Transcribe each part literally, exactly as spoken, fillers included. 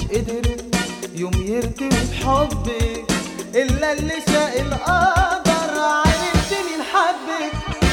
قدر يوم يرتوي بحبك إلا اللي شاء القدر عرفت مين حبك.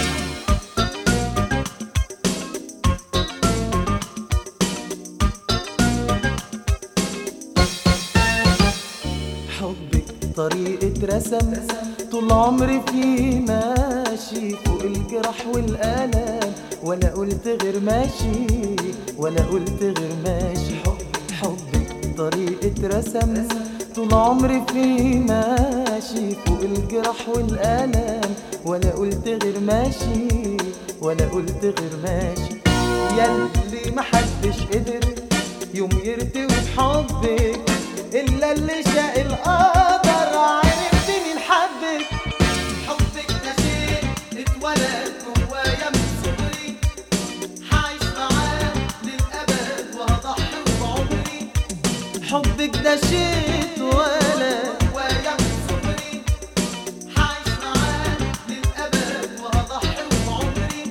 حبك طريقة رسم طول عمري فيه ماشي فوق الجرح والآلام ولا قلت غير ماشي ولا قلت غير ماشي. حبك طريقة رسم طول عمري فيه ماشي فوق الجرح والآلام ولا قلت غير ماشي ولا قلت غير ماشي. ياللي محدش قدر يوم يرتوي بحبك إلا اللي شاء القدر عرفت مين حبك. حبك ده شيء اتولد جوايا من صغري هعيش معاه للأبد وهضحي بعمري. حبك ده شيء اتولد جوايا من صغري هعيش معاه للأبد وهضحي بعمري.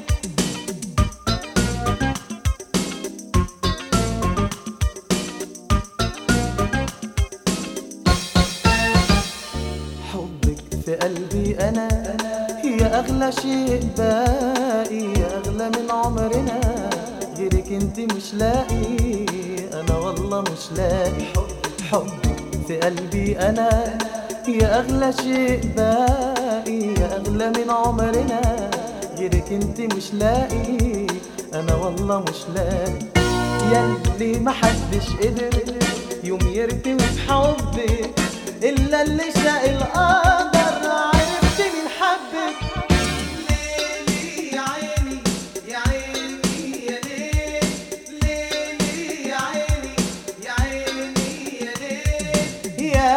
في قلبي أنا هي أغلى شيء باقي يا أغلى من عمرنا غيرك انت مش لاقي أنا والله مش لاقي. حبك في قلبي أنا هي أغلى شيء باقي يا أغلى من عمرنا غيرك انت مش لاقي أنا والله مش لاقي. ياللي محدش قدر يوم يرتوي بحبك إلا اللي شاء القدر عرفت مين حبك. ليلي يا عيني يا عيني يا ليل ليلي يا عيني يا عيني يا ليل يا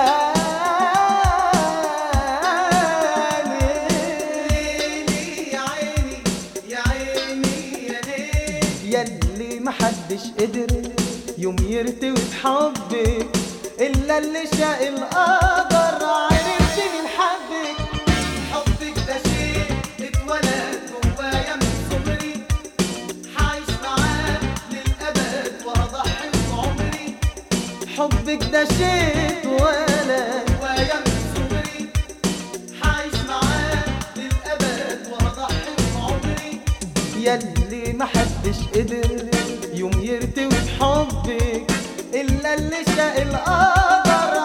ليلي يا عيني يا عيني يا ليل. ياللي محدش قدر يوم يرتوي بحبك إلا اللي شاء القدر عرفت مين حبك. حبك ده شيء اتولد جوايا من صغري هعيش معاه للأبد وهضحي بعمري. حبك ده شيء اتولد جوايا من صغري هعيش معاه للأبد وهضحي بعمري. ياللي محدش قدر يوم يرتوي بحبك إلا اللي شاء القدر